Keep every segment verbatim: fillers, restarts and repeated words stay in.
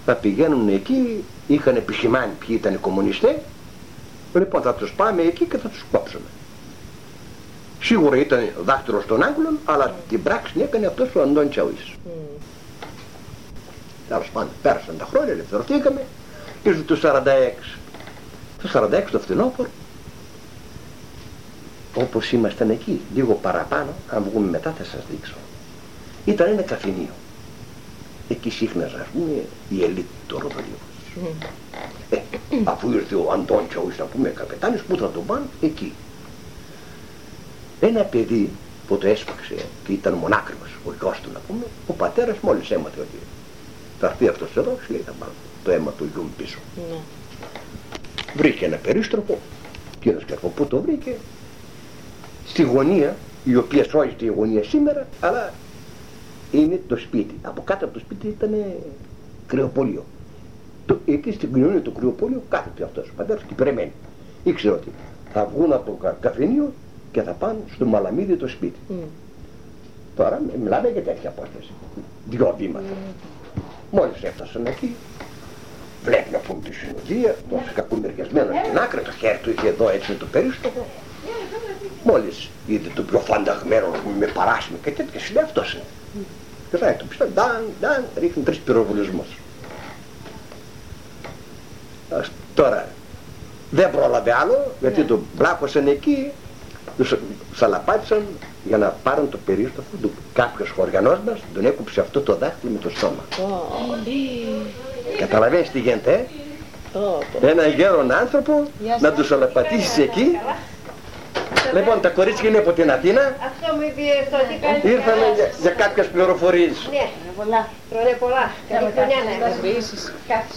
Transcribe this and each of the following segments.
Θα πηγαίνουν εκεί, είχαν επισημάνει ποιοι ήταν οι κομμουνιστές, λοιπόν θα τους πάμε εκεί και θα τους κόψουμε. Σίγουρα ήταν δάχτυλος των Άγγλων, αλλά mm. την πράξη την έκανε αυτός ο Αντώνης Τσαουής. Τέλος πάντων, πέρασαν τα χρόνια, ελευθερωθήκαμε, ήρθε το σαράντα έξι. Το σαράντα έξι το φθινόπωρο, όπως ήμασταν εκεί, λίγο παραπάνω, αν βγούμε μετά θα σας δείξω. Ήταν ένα καφενείο. Εκεί σύχναζε, ας πούμε, η ελίτ του Ροδολίβους. Mm. Ε, αφού ήρθε ο Αντώνης Τσαουής, να πούμε, καπετάνιος, πού θα τον πάνε, εκεί. Ένα παιδί που το έσπαξε και ήταν μονάκριβος, ο γιος του να πούμε, ο πατέρας μόλις έμαθε ότι θα έρθει αυτός εδώ, λέει θα πάρω το αίμα του γιου μου πίσω. Mm. Βρήκε ένα περίστροφο, κύριος και από πού το βρήκε, στη γωνία, η οποία σώζεται η γωνία σήμερα, αλλά είναι το σπίτι. Από κάτω από το σπίτι ήταν κρυοπολείο. Το, εκεί στην κοινωνία του κρυοπολείου κάθεται αυτός ο πατέρας και περιμένει. Ήξερε ότι θα βγουν από το καφενείο και θα πάνε στο Μαλαμίδι το σπίτι. Mm. Τώρα μιλάμε για τέτοια απόσταση. Δυο βήματα. Mm. Μόλις έφτασαν εκεί, βλέπει να πούμε τη συνοδεία, τόσο κακομεριασμένο στην άκρη, το χέρι του είχε εδώ έτσι με το περίστροφο. Μόλις είδε το πιο φανταγμένο με παράσιμο και τέτοια, λέει αυτός είναι. Mm. Και θα το πιστό, νταν, νταν, ρίχνει τρεις πυροβολισμούς. Τώρα δεν πρόλαβε άλλο, γιατί yeah. τον μπλάκωσαν εκεί, τους σαλαπάτησαν για να πάρουν το περίστροφο του. Κάποιος χωριανός μας τον έκοψε αυτό το δάχτυλο με το στόμα. Oh. Καταλαβαίνεις τι γίνεται, ε? Oh. Ένα γέρον άνθρωπο yes. να τους σαλαπατήσεις εκεί. Λοιπόν, τα κορίτσια είναι από την Αθήνα. Ήρθανε για, για κάποιες πληροφορίες. Ναι, πολλά. Τρώνε πολλά. Καλή χρονιά να έχουμε.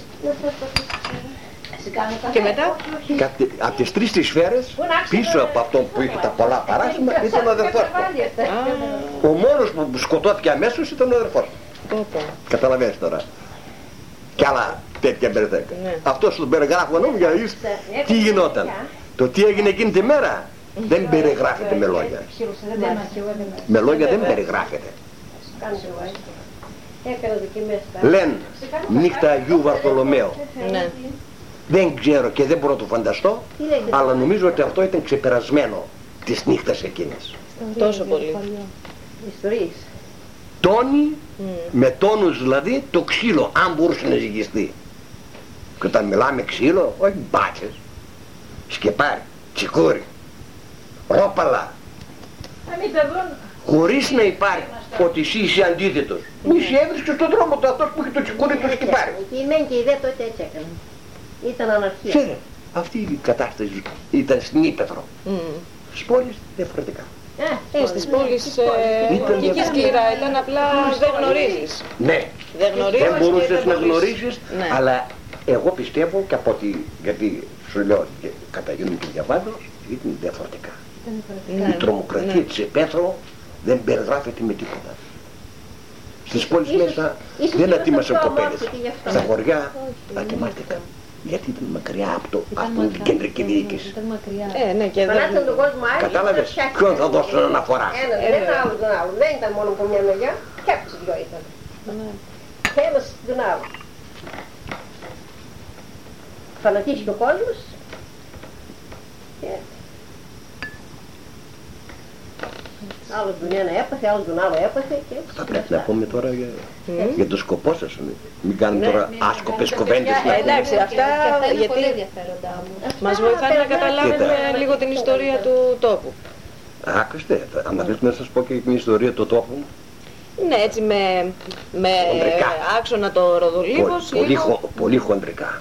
Και μετά, από τις τρεις τις σφαίρες, πίσω από αυτόν που είχε τα πολλά παράσημα, ήταν ο αδερφός του. Ο μόνος που σκοτώθηκε αμέσως ήταν ο αδερφός του. Καταλαβαίνεις τώρα. Κι άλλα τέτοια μπερδέκα. Αυτό στον περιγράφω νόμου για να δεις τι γινόταν. Το τι έγινε εκείνη τη μέρα δεν περιγράφεται με λόγια. Με λόγια δεν περιγράφεται. Λένε νύχτα Αγίου Βαρθολομαίου. Δεν ξέρω και δεν μπορώ να το φανταστώ, αλλά νομίζω ότι αυτό ήταν ξεπερασμένο της νύχτας εκείνης. Τόσο πολύ. Ιστορίες. Τόνι, mm. με τόνους δηλαδή, το ξύλο, αν μπορούσε να ζυγιστεί. Και όταν μιλάμε ξύλο, όχι μπάτσες, σκεπάρι, τσικούρι, ρόπαλα. Χωρίς να υπάρχει ότι εσύ είσαι αντίθετος. Μη σε έβρισκες στον δρόμο του αυτός που είχε το τσικούρι το σκεπάρι. Η μεν και η δε τότε έτσι έκαναν. Ήταν αναρχία. Ξέρε, αυτή η κατάσταση ήταν στην Ήπεθρο. Mm. Στις πόλεις διαφορετικά. Ε, στις πόλεις και εκεί σκληρά ήταν, απλά δεν γνωρίζεις. Ναι, δεν, δεν μπορούσες να γνωρίσεις, ναι. Αλλά εγώ πιστεύω και από ότι, γιατί σου λέω κατά γίνουν και διαβάζω, ήταν διαφορετικά. Ναι. Η τρομοκρατία ναι. της Ήπεθρο δεν περιγράφεται με τίποτα. Στις πόλεις ίσως, μέσα ίσως δεν ατίμασαν κοπέλες. Στα χωριά ατιμάστηκαν. Γιατί ήταν μακριά από, το, από την κεντρική διοίκηση. Ε, ναι, και δεν... Κατάλαβες, ποιον θα δώσουν αναφορά. Έναν, δεν άλλο τον άλλο. Δεν ήταν μόνο από μια μεριά, και από τις δυο ήταν. Ένας τον άλλο. Φανατίστηκε ο κόσμος. Άλλος τον ένα έπαθε, άλλος τον άλλο έπαθε και... Θα πρέπει να πούμε τώρα για, mm. για το σκοπό σας, μην κάνουμε ναι, τώρα ναι, άσκοπες κουβέντες. Ε, εντάξει, αυτά γιατί μας βοηθάνε να καταλάβουμε λίγο την ιστορία του τόπου. Άκουστε, άμα θέλετε να σας πω και την ιστορία του τόπου. Ναι, έτσι με, με άξονα το Ροδολίβος. Πολύ, λίγο... πολύ χοντρικά.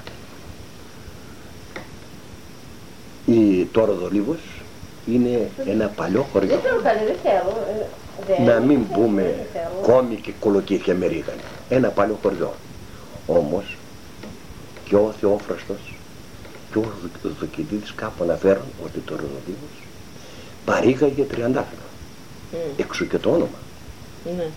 Η, το Ροδολίβος είναι ένα παλιό χωριό. Να μην πούμε κόμι και κολοκύθια μερίγανα. Ένα παλιό χωριό. Όμως και ο Θεόφραστος και ο Δοκιδίδης κάπου αναφέρουν ότι το Ροδολίβος παρήγαγε τριαντάφυλλο. Mm. Έξω και το όνομα. Mm.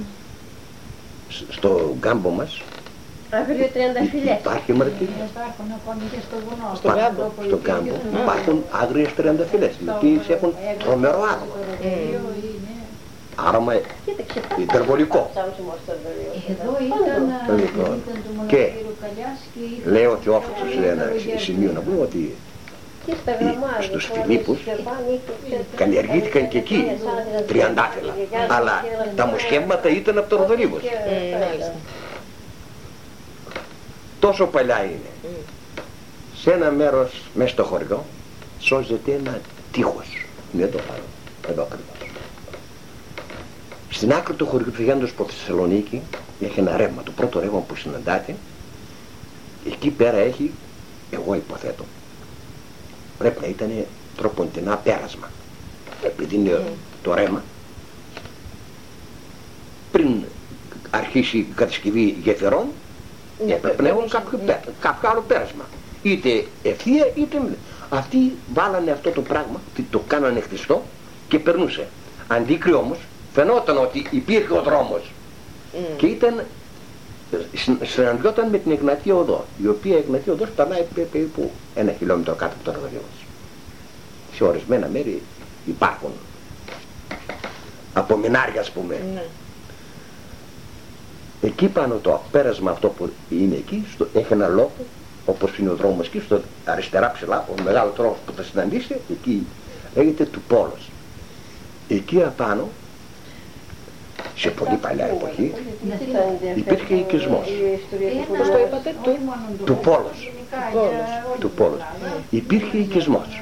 Στο γκάμπο μας υπάρχει μαρτύρια. Στο γκάμπο. Στο γκάμπο υπάρχουν άγριες τριανταφυλλές, οι οποίες έχουν τρομερό άγμα. άραμα υπερβολικό. Εδώ ήταν, Λοιπόν, ήταν το και μοναστήριο Καλιάς και λέω ότι όφωτος σε ένα σημείο να πούμε ότι στους Φιλίππους καλλιεργήθηκαν και εκεί τριαντάφυλλα, αλλά τα μοσχεύματα ήταν από το Ροδολίβος. Τόσο παλιά είναι. Σε ένα μέρος μέσα στο χωριό σώζεται ένα τείχος. Είναι εδώ πάνω, εδώ ακριβώς. Στην άκρη του χωριού πηγαίνοντας προς τη Θεσσαλονίκη έχει ένα ρεύμα, το πρώτο ρεύμα που συναντάτε. Εκεί πέρα έχει, εγώ υποθέτω, πρέπει να ήταν τροποντινά πέρασμα. Επειδή είναι mm. το ρεύμα, πριν αρχίσει η κατασκευή γεφυρών, mm. έπρεπε να έχουν κάποιο, mm. κάποιο άλλο πέρασμα. Είτε ευθεία είτε μη. Αυτοί βάλανε αυτό το πράγμα, το κάνανε χτιστό και περνούσε. Αντίκρι όμως, φαινόταν ότι υπήρχε ο δρόμος mm. και ήταν, συναντιόταν με την Εγνατία Οδό, η οποία Εγνατία Οδός περνάει περίπου ένα χιλιόμετρο κάτω από το Ροδολίβος. Σε ορισμένα μέρη υπάρχουν απομεινάρια, ας πούμε. Mm. Εκεί πάνω το πέρασμα αυτό που είναι εκεί, στο, έχει ένα λόγο, όπως είναι ο δρόμος εκεί, στο αριστερά ψηλά, ο μεγάλος δρόμος που θα συναντήσει, εκεί λέγεται του Πόλος. Εκεί απάνω, σε πολύ παλιά εποχή, υπήρχε οικισμός. Πώς το είπατε, του, του Πόλος. Του Πόλος. Υπήρχε οικισμός.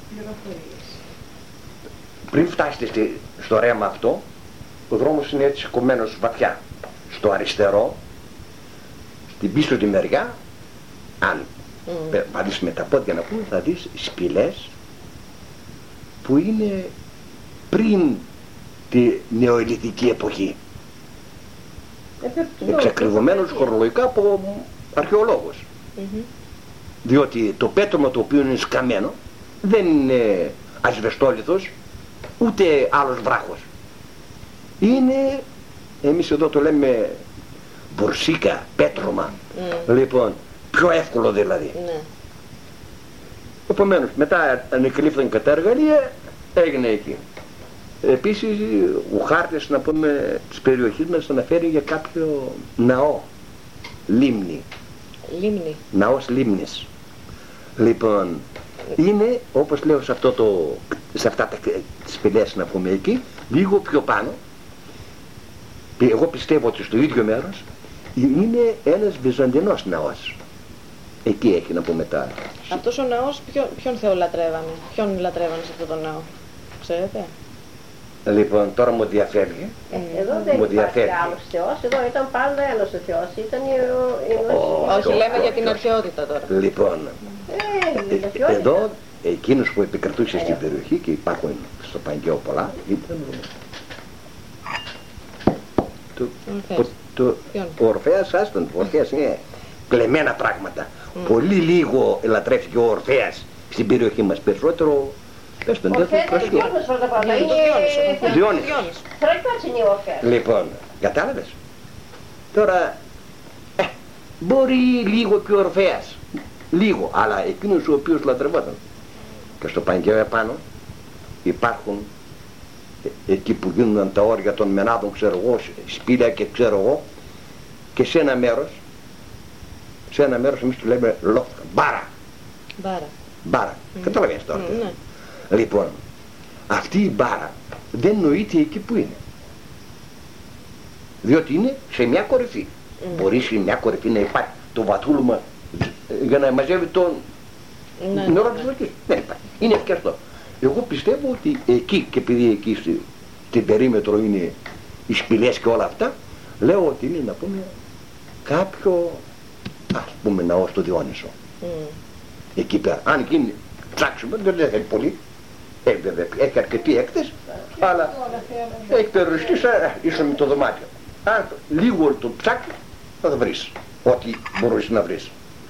Πριν φτάσετε στο ρέμα αυτό, ο δρόμος είναι έτσι κομμένος βαθιά. Στο αριστερό, στην πίσω τη μεριά, αν mm. πατήσεις με τα πόδια να πούμε, θα δεις σπηλές που είναι πριν τη νεοελληνική εποχή. Εξακριβωμένος χρονολογικά από αρχαιολόγους. Mm-hmm. Διότι το πέτρωμα το οποίο είναι σκαμμένο δεν είναι ασβεστόλιθος ούτε άλλος βράχος. Είναι, εμείς εδώ το λέμε μπορσίκα, πέτρωμα. Mm. Λοιπόν, πιο εύκολο δηλαδή. Mm. Επομένως, μετά ανεκαλύφθηκαν κατά εργαλεία, έγινε εκεί. Επίσης, ο χάρτης, να πούμε, της περιοχής μας αναφέρει για κάποιο ναό, λίμνη. Λίμνη. Ναός λίμνης. Λοιπόν, είναι, όπως λέω σε, αυτό το, σε αυτά τα σπηλιές, να πούμε εκεί, λίγο πιο πάνω, εγώ πιστεύω ότι στο ίδιο μέρος, είναι ένας βυζαντινός ναός. Εκεί έχει, να πούμε, τα... Αυτός ο ναός, ποιο, ποιον θεό λατρεύανε, ποιον λατρεύανε σε αυτό το ναό, ξέρετε? Λοιπόν, τώρα μου διαφεύγει. Ε, εδώ δεν μου υπάρχει άλλος θεός, εδώ ήταν πάντα ένας ο θεός, ήταν ο... Όχι, λέμε για την αρχαιότητα τώρα. Λοιπόν, ε, ε, εδώ εκείνος που επικρατούσε στην περιοχή, και υπάρχουν στο Παγκαίο πολλά, ήταν το, το, το, ο Ορφέας, άστον, ο Ορφέας είναι κλεμμένα πράγματα. Mm. Πολύ λίγο ελατρεύτηκε ο Ορφέας στην περιοχή μας, περισσότερο πες τον τέτοιο κρασιό. Διόνυσος. Λοιπόν, κατάλαβες. Τώρα, ε, μπορεί λίγο και ο Ορφέας, λίγο, αλλά εκείνος ο οποίος λατρευόταν. Και στο Παγκαίο επάνω υπάρχουν, ε, εκεί που γίνονταν τα όρια των μενάδων, ξέρω εγώ, σπήλια και ξέρω εγώ, και σε ένα μέρος, σε ένα μέρος εμείς του λέμε λόφκα, μπάρα. Μπάρα. Μπάρα. Mm. Καταλαβαίνεις τώρα. Mm, ναι. Λοιπόν, αυτή η μπάρα δεν νοείται εκεί που είναι. Διότι είναι σε μια κορυφή. Mm. Μπορεί σε μια κορυφή να υπάρχει το βαθούλωμα για να μαζεύει τον ναι, νερό ναι, της βροχής. Δεν υπάρχει. Είναι ευκαιρστό. Εγώ πιστεύω ότι εκεί, και επειδή εκεί στη, στην περίμετρο είναι οι σπηλιές και όλα αυτά, λέω ότι είναι, να πούμε, κάποιο, ας πούμε, ναό στο Διόνυσο. Mm. Εκεί πέρα. Αν εκείνη ψάξουμε, δεν έχει πολύ. Έχει, έχει αρκετή έκταση, αλλά έχει περιοριστεί ίσως με το δωμάτιο. Αν λίγο το ψάξεις, θα το βρεις. Ό,τι μπορείς να βρεις.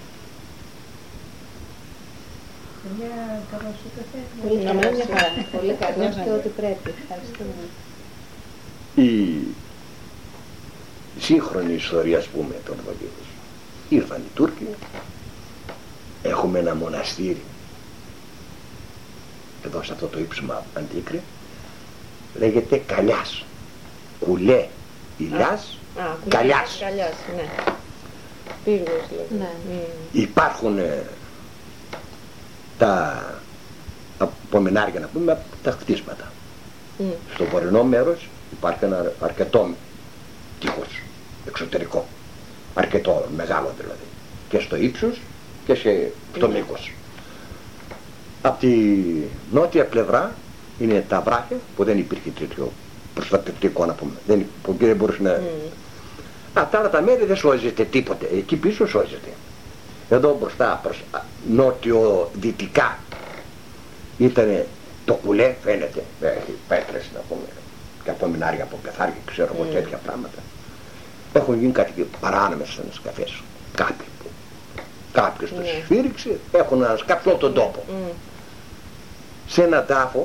Να μην μια χαρά. Πολύ καλώς και ό,τι πρέπει. Η σύγχρονη ιστορία, ας πούμε, των Ροδολίβων. Ήρθαν οι Τούρκοι, έχουμε ένα μοναστήρι εδώ σε αυτό το ύψωμα Αντίκρη, λέγεται Καλιάς. κουλέ ηλιάς, καλιάς. Καλιάς, ναι. Πύργος, δηλαδή. Ναι. Mm. Υπάρχουν ε, τα απομεινάρια, να πούμε, τα χτίσματα. Mm. Στο βορεινό μέρος υπάρχει ένα αρκετό τείχος εξωτερικό, αρκετό μεγάλο δηλαδή, και στο ύψος και σε, στο mm. μήκος. Από τη νότια πλευρά είναι τα βράχια που δεν υπήρχε τέτοιο προστατευτικό, να πούμε, δεν, που δεν μπορούσε να... Mm. Α, τα άλλα τα μέρη δεν σώζεται τίποτε, εκεί πίσω σώζεται. Εδώ μπροστά προς νότιο-δυτικά ήταν το κουλέ, φαίνεται, έχει πέτρες, να πούμε, και απομεινάρια από πεθάρια, ξέρω εγώ, mm. τέτοια πράγματα. Έχουν γίνει κάτι παράνομες στις καφές. Κάποιοι που κάποιος mm. τους σφύριξε, έχουν ανασκάψει όλο τον τόπο. Mm. Σε ένα τάφο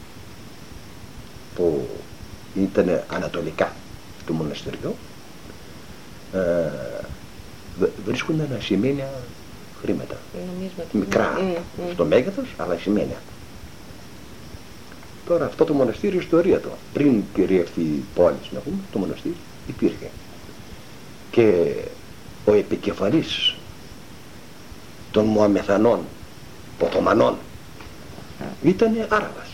που ήταν ανατολικά του μοναστηριού, ε, βρίσκονταν ασημένια χρήματα. Νομίσματα. Μικρά mm. Mm. στο μέγεθος, αλλά ασημένια. Τώρα αυτό το μοναστήριο ιστορία του, πριν κυριεύσει η πόλη, να πούμε, το μοναστήρι υπήρχε. Και ο επικεφαλής των Μωαμεθανών, Οθωμανών, ήταν Άραβας.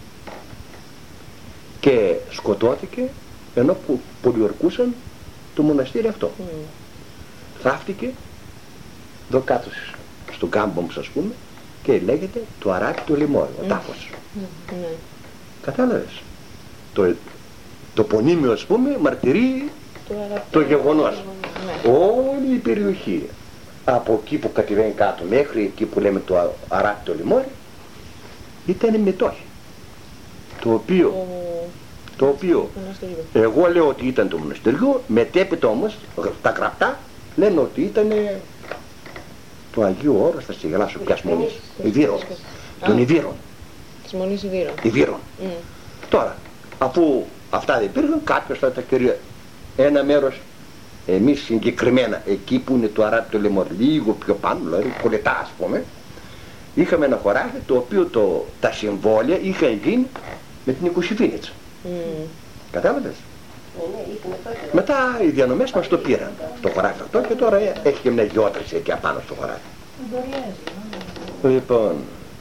Και σκοτώθηκε ενώ που πολιορκούσαν το μοναστήρι αυτό. Mm. Θαύτηκε εδώ κάτω στον κάμπο μας, ας πούμε, και λέγεται το Αράπη του Λιμόρι, ο mm. τάφος. Mm. Mm. Κατάλαβες. Το, το πονίμιο, ας πούμε, μαρτυρεί το, το γεγονός. Mm. Όλη η περιοχή, από εκεί που κατεβαίνει κάτω μέχρι εκεί που λέμε το Αράπη του Λιμόρι, ήταν μετόχη. Το οποίο, mm. το οποίο εγώ λέω ότι ήταν το μοναστήριο, μετέπειτα όμως τα γραπτά λένε ότι ήταν το Αγίου Όρος, θα συγγελάσω ποιας μονής, Ιδύρων, των Ιδύρων. Της μονής Ιδύρων. Ιδύρων. Mm. Τώρα, αφού αυτά δεν υπήρχαν, κάποιος θα τα κυρίω ένα μέρος, εμείς συγκεκριμένα εκεί που είναι το Αράπη του Λιμόρι, λίγο πιο πάνω, δηλαδή κολετά, ας πούμε, είχαμε ένα χωράφι το οποίο το, τα συμβόλαια είχαν γίνει με την Οικοσυφήνιτσα. Mm. Κατάλαβες. Mm. Μετά οι διανομές μας το πήραν το χωράφι αυτό και τώρα έχει και μια γιότρηση εκεί απάνω στο χωράφι. Mm. Λοιπόν,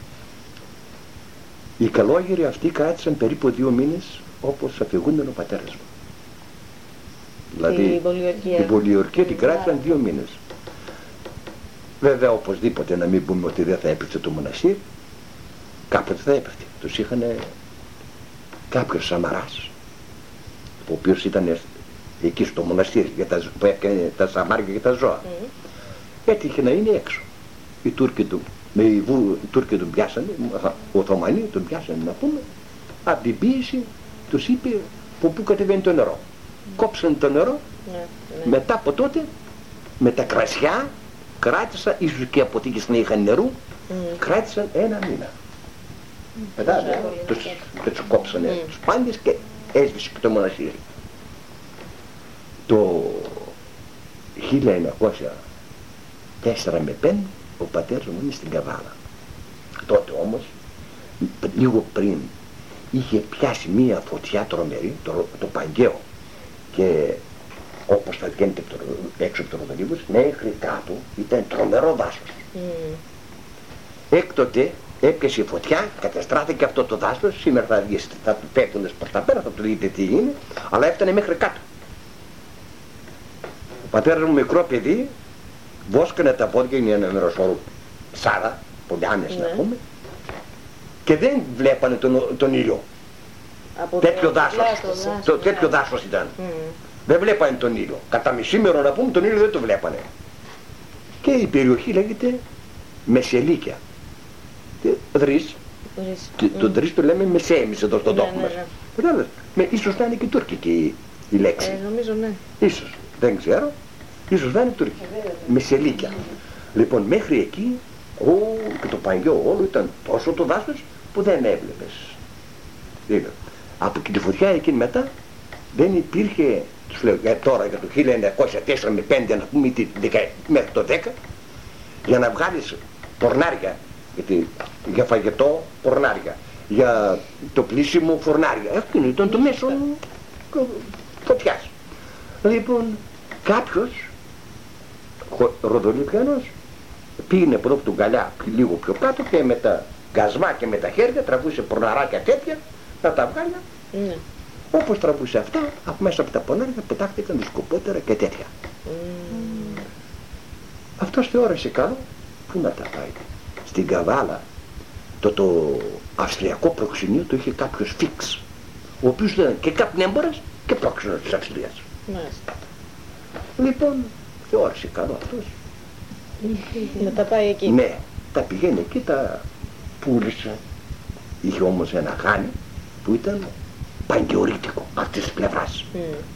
οι καλόγεροι αυτοί κράτησαν περίπου δύο μήνες όπως αφηγούνταν ο πατέρας μου. Δηλαδή την πολιορκία την κράτησαν δύο μήνες. Βέβαια οπωσδήποτε να μην πούμε ότι δεν θα έπεφτε το μοναστήρι, κάποτε θα έπεφτε. Τους είχαν κάποιος Σαμαράς, ο οποίος ήταν εκεί στο μοναστήρι για τα, που έκανε τα σαμάρια και τα ζώα. Mm. Έτυχε να είναι έξω. Οι Τούρκοι του, με οι, Βου, οι Τούρκοι τον πιάσανε, οι Οθωμανοί τον πιάσανε, να πούμε, από την πίεση τους είπε από πού κατεβαίνει το νερό. Mm. Κόψαν το νερό, mm. μετά από τότε με τα κρασιά κράτησαν, ίσως και αποθήκες να είχαν νερού, mm. κράτησαν ένα μήνα. Μετά mm. τους, τους κόψανε mm. τους πάντες και έσβησε και το μοναστήρι. Το χίλια εννιακόσια τέσσερα με πέντε ο πατέρας μου είναι στην Καβάλα. Τότε όμως, λίγο πριν, είχε πιάσει μία φωτιά τρομερή, το, το Παγκαίο, και όπως θα βγαίνετε έξω από το Ροδολίβος, μέχρι κάτω ήταν τρομερό δάσος. Mm. Έκτοτε έπιασε φωτιά, καταστράφηκε αυτό το δάσος, σήμερα θα βγει, θα του πέφτουνες προς τα πέρα, θα του δείτε τι είναι, αλλά έφτανε μέχρι κάτω. Ο πατέρας μου μικρό παιδί, βόσκανε τα πόδια, είναι ένα μεροσόρου ψάρα, πολιάνες mm. να πούμε, και δεν βλέπανε τον, τον ήλιο. Από τέτοιο δάσος, δάσος, το, τέτοιο yeah. δάσος ήταν. Mm. Δεν βλέπανε τον ήλιο. Κατά μισήμερο να πούμε τον ήλιο δεν το βλέπανε. Και η περιοχή λέγεται Μεσελίκια. Δρύς. Mm. Το Δρύς το λέμε Μεσέ εμείς εδώ στον τόπο μας. Ναι, ναι. Ίσως να είναι και τουρκική η λέξη. Ε, νομίζω ναι. Ίσως. Δεν ξέρω. Ίσως να είναι τουρκική. Μεσελίκια. Λοιπόν μέχρι εκεί, ο, και το Παγκαίο όλο ήταν τόσο το δάσος που δεν έβλεπες. Δηλαδή, από και τη φωτιά εκείνη μετά δεν υπήρχε, τους λέω για τώρα για το χίλια εννιακόσια τέσσερα με πέντε να πούμε μέχρι το δέκα, για να βγάλεις πορνάρια, γιατί για φαγητό πορνάρια, για το πλήσιμο φορνάρια, αυτό ήταν το μέσο φωτιάς. Λοιπόν, κάποιος Ροδολιπιανός πήγαινε από εδώ από τον Καλιά λίγο πιο κάτω και με τα γκασμά και με τα χέρια τραβούσε πορναράκια τέτοια να τα βγάλει. Mm. Όπως τραβούσε αυτά, από μέσα από τα πονάρια πετάχτηκαν δισκοπότερα και τέτοια. Mm. Αυτός θεώρησε καλό, πού να τα πάει. Στην Καβάλα το, το αυστριακό προξενείο το είχε κάποιος φίξ, ο οποίος ήταν και καπνέμπορας και πρόξενος της Αυστρίας. Μάλιστα. Λοιπόν, θεώρησε καλό αυτός. Να τα πάει εκεί. Ναι, τα πηγαίνει εκεί, τα πούλησε. Είχε όμως ένα χάνι που ήταν παγκαιορίτικο αυτής της πλευράς. Mm.